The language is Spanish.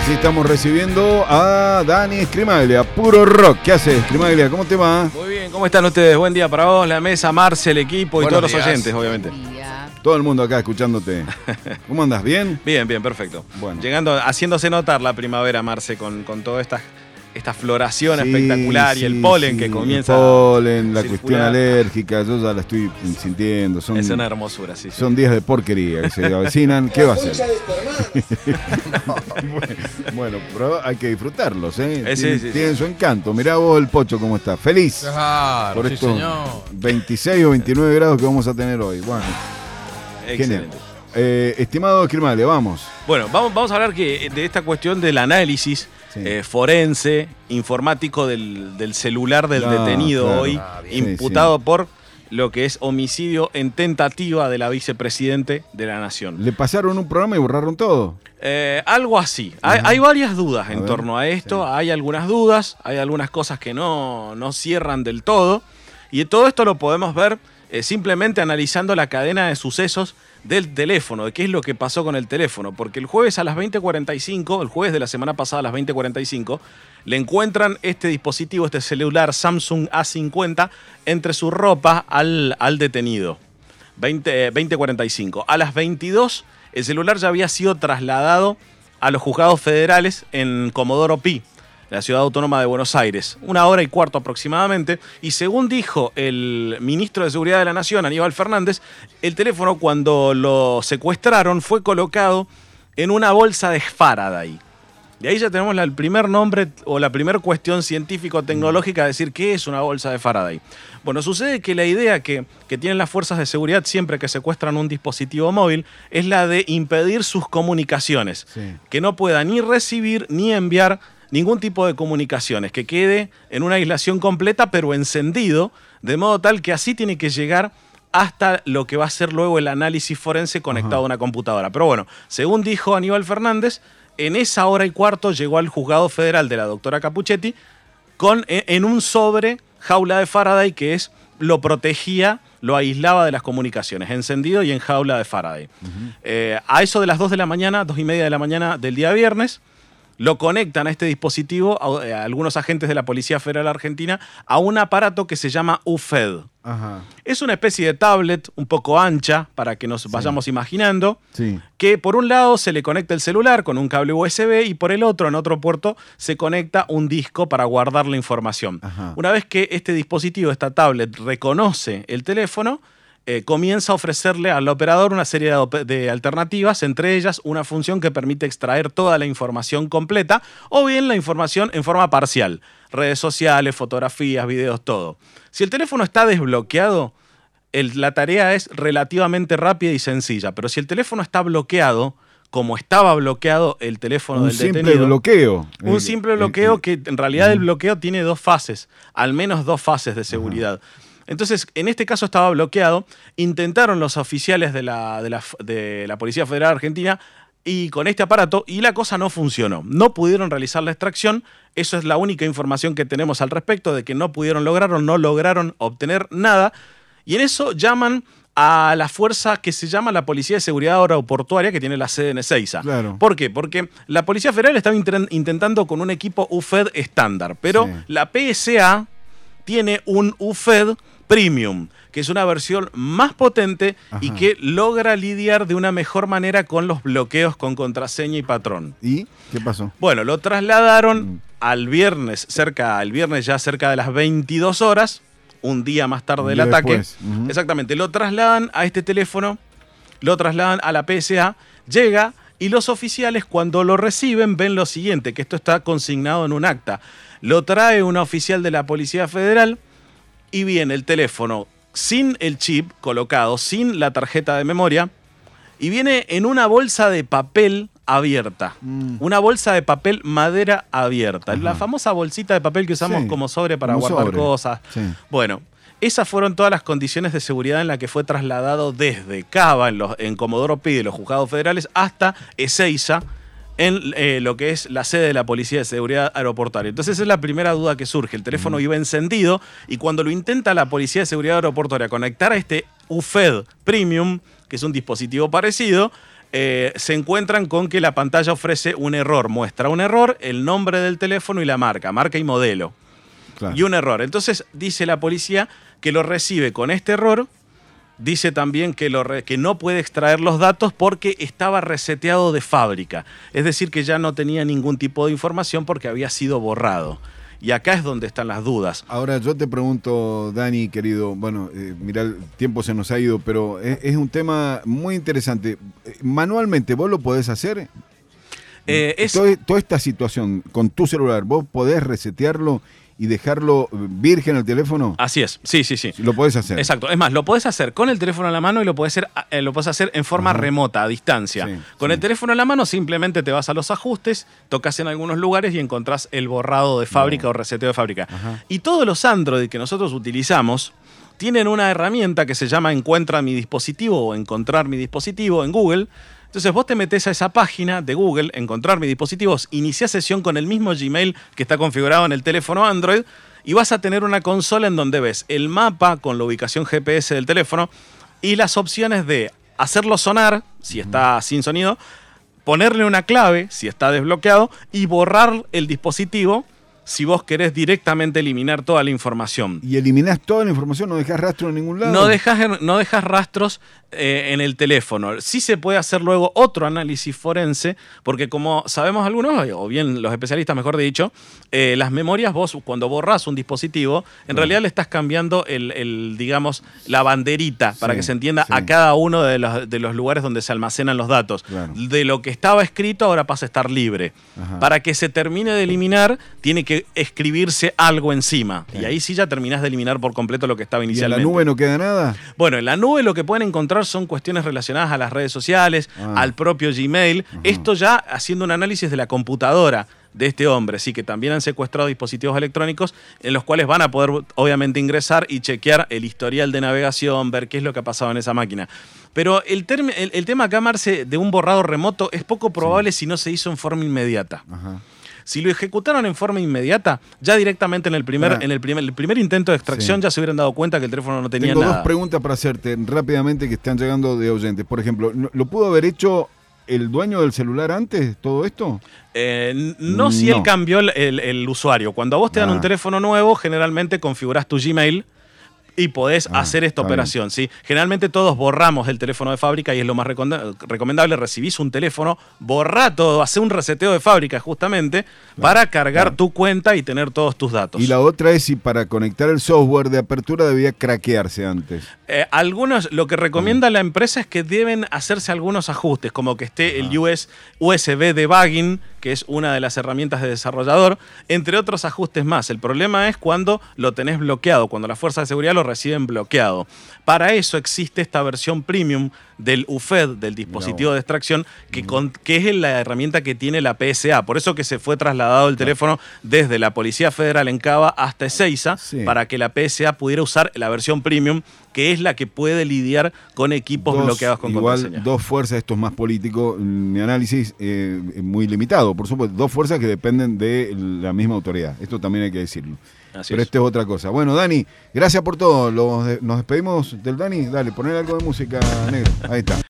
Así estamos recibiendo a Dani Scrimaglia, puro rock. ¿Qué haces, Scrimaglia? ¿Cómo te va? Muy bien, ¿cómo están ustedes? Buen día para vos, la mesa, Marce, el equipo y todos los oyentes, obviamente. Todo el mundo acá escuchándote. ¿Cómo andas? ¿Bien? Bien, perfecto. Bueno. Llegando, haciéndose notar la primavera, Marce, con toda esta floración espectacular y el polen que comienza. El polen, la circular. cuestión alérgica, yo ya la estoy sintiendo. Es una hermosura, sí. Son días de porquería que se avecinan. ¿Qué va a ser? Bueno, pero hay que disfrutarlos, ¿eh? Tienen su encanto. Mirá vos el Pocho cómo está. Feliz. Claro, por estos señor. 26 o 29 grados que vamos a tener hoy. Bueno, Excelente. Genial. Estimado Scrimaglia, vamos. Bueno, vamos a hablar de esta cuestión del análisis forense, informático del celular del detenido hoy, imputado por lo que es homicidio en tentativa de la vicepresidente de la Nación. ¿Le pasaron un programa y borraron todo? Algo así. Hay varias dudas en torno a esto. Hay algunas dudas, hay algunas cosas que no cierran del todo. Y todo esto lo podemos ver simplemente analizando la cadena de sucesos del teléfono, de qué es lo que pasó con el teléfono. Porque el jueves a las 20:45, el jueves de la semana pasada a las 20:45, le encuentran este dispositivo, este celular Samsung A50, entre su ropa al detenido. 20:45. A las 22, el celular ya había sido trasladado a los juzgados federales en Comodoro Pi, la ciudad autónoma de Buenos Aires, 1 hora y cuarto aproximadamente, y según dijo el ministro de Seguridad de la Nación, Aníbal Fernández, el teléfono cuando lo secuestraron fue colocado en una bolsa de Faraday. Y ahí ya tenemos el primer nombre o la primera cuestión científico-tecnológica de decir qué es una bolsa de Faraday. Bueno, sucede que la idea que tienen las fuerzas de seguridad siempre que secuestran un dispositivo móvil es la de impedir sus comunicaciones, que no pueda ni recibir ni enviar ningún tipo de comunicaciones, que quede en una aislación completa pero encendido, de modo tal que así tiene que llegar hasta lo que va a ser luego el análisis forense conectado a una computadora. Pero bueno, según dijo Aníbal Fernández, en esa 1 hora y cuarto llegó al juzgado federal de la doctora Capuchetti en un sobre jaula de Faraday que lo protegía, lo aislaba de las comunicaciones, encendido y en jaula de Faraday. A eso de las 2 de la mañana, 2:30 de la mañana del día viernes, lo conectan a este dispositivo a algunos agentes de la Policía Federal Argentina a un aparato que se llama UFED. Es una especie de tablet un poco ancha, para que nos vayamos imaginando, que por un lado se le conecta el celular con un cable USB y por el otro, en otro puerto, se conecta un disco para guardar la información. Una vez que este dispositivo, esta tablet, reconoce el teléfono, comienza a ofrecerle al operador una serie de alternativas, entre ellas una función que permite extraer toda la información completa o bien la información en forma parcial, redes sociales, fotografías, videos, todo. Si el teléfono está desbloqueado, la tarea es relativamente rápida y sencilla, pero si el teléfono está bloqueado, como estaba bloqueado el teléfono del detenido. Un simple bloqueo que en realidad el bloqueo tiene dos fases, al menos dos fases de seguridad. Entonces, en este caso estaba bloqueado. Intentaron los oficiales de la Policía Federal Argentina y con este aparato, y la cosa no funcionó. No pudieron realizar la extracción. Eso es la única información que tenemos al respecto, de que no lograron obtener nada. Y en eso llaman a la fuerza que se llama la Policía de Seguridad Aeroportuaria, que tiene la sede en Ezeiza. ¿Por qué? Porque la Policía Federal estaba intentando con un equipo UFED estándar, pero la PSA tiene un UFED Premium, que es una versión más potente y que logra lidiar de una mejor manera con los bloqueos con contraseña y patrón. ¿Y qué pasó? Bueno, lo trasladaron al viernes, ya cerca de las 22 horas, un día más tarde del ataque. Exactamente, lo trasladan a este teléfono, lo trasladan a la PSA, llega y los oficiales cuando lo reciben ven lo siguiente, que esto está consignado en un acta. Lo trae una oficial de la Policía Federal y viene el teléfono sin el chip colocado, sin la tarjeta de memoria, y viene en una bolsa de papel abierta. Una bolsa de papel madera abierta. La famosa bolsita de papel que usamos como sobre para guardar cosas. Bueno, esas fueron todas las condiciones de seguridad en las que fue trasladado desde Cava, en Comodoro Pi de los juzgados federales, hasta Ezeiza, en lo que es la sede de la Policía de Seguridad Aeroportuaria. Entonces esa es la primera duda que surge. El teléfono iba encendido y cuando lo intenta la Policía de Seguridad Aeroportuaria conectar a este UFED Premium, que es un dispositivo parecido, se encuentran con que la pantalla ofrece un error, muestra un error, el nombre del teléfono y la marca y modelo. Claro. Y un error. Entonces dice la policía que lo recibe con este error. Dice también que no puede extraer los datos porque estaba reseteado de fábrica. Es decir, que ya no tenía ningún tipo de información porque había sido borrado. Y acá es donde están las dudas. Ahora yo te pregunto, Dani, querido, bueno, mirá, el tiempo se nos ha ido, pero es un tema muy interesante. ¿Manualmente vos lo podés hacer? Toda esta situación con tu celular, ¿vos podés resetearlo y dejarlo virgen el teléfono? Así es, sí. Lo podés hacer. Exacto, es más, lo podés hacer con el teléfono en la mano y lo podés hacer en forma remota, a distancia. Con el teléfono en la mano simplemente te vas a los ajustes, tocas en algunos lugares y encontrás el borrado de fábrica o reseteo de fábrica. Y todos los Android que nosotros utilizamos tienen una herramienta que se llama Encuentra mi dispositivo o Encontrar mi dispositivo en Google. Entonces vos te metés a esa página de Google, Encontrar mis dispositivos, iniciás sesión con el mismo Gmail que está configurado en el teléfono Android y vas a tener una consola en donde ves el mapa con la ubicación GPS del teléfono y las opciones de hacerlo sonar, si está sin sonido, ponerle una clave, si está desbloqueado, y borrar el dispositivo si vos querés directamente eliminar toda la información. ¿Y eliminás toda la información? ¿No dejás rastro en ningún lado? No dejas rastros en el teléfono. Sí se puede hacer luego otro análisis forense, porque como sabemos algunos, o bien los especialistas mejor dicho, las memorias vos cuando borrás un dispositivo, en realidad le estás cambiando digamos, la banderita, para que se entienda, a cada uno de los lugares donde se almacenan los datos. Claro. De lo que estaba escrito ahora pasa a estar libre. Para que se termine de eliminar, tiene que escribirse algo encima. Y ahí sí ya terminás de eliminar por completo lo que estaba inicialmente. ¿Y en la nube no queda nada? Bueno, en la nube lo que pueden encontrar son cuestiones relacionadas a las redes sociales, al propio Gmail. Esto ya haciendo un análisis de la computadora de este hombre, sí, que también han secuestrado dispositivos electrónicos en los cuales van a poder obviamente ingresar y chequear el historial de navegación, ver qué es lo que ha pasado en esa máquina. Pero el tema acá, Marce, de un borrado remoto es poco probable si no se hizo en forma inmediata. Si lo ejecutaron en forma inmediata, ya directamente en el primer intento de extracción ya se hubieran dado cuenta que el teléfono no tenía nada. Tengo dos preguntas para hacerte rápidamente que están llegando de oyentes. Por ejemplo, ¿lo pudo haber hecho el dueño del celular antes, todo esto? No, si él cambió el usuario. Cuando a vos te dan un teléfono nuevo, generalmente configurás tu Gmail y podés hacer esta operación, ¿sí? Generalmente todos borramos el teléfono de fábrica y es lo más recomendable. Recibís un teléfono, borrá todo, hacé un reseteo de fábrica justamente para cargar tu cuenta y tener todos tus datos. Y la otra es si para conectar el software de apertura debía craquearse antes. Lo que recomienda la empresa es que deben hacerse algunos ajustes, como que esté el USB debugging, que es una de las herramientas de desarrollador, entre otros ajustes más. El problema es cuando lo tenés bloqueado, cuando las fuerzas de seguridad lo reciben bloqueado. Para eso existe esta versión premium del UFED, del dispositivo de extracción, que es la herramienta que tiene la PSA. Por eso que se fue trasladado el teléfono desde la Policía Federal en Cava hasta Ezeiza, para que la PSA pudiera usar la versión premium, que es la que puede lidiar con equipos bloqueados con contraseña. Igual dos fuerzas, esto es más político, mi análisis muy limitado, por supuesto, dos fuerzas que dependen de la misma autoridad. Esto también hay que decirlo. Pero esto es otra cosa. Bueno, Dani, gracias por todo. Nos despedimos del Dani. Dale, poner algo de música, negro. Ahí está.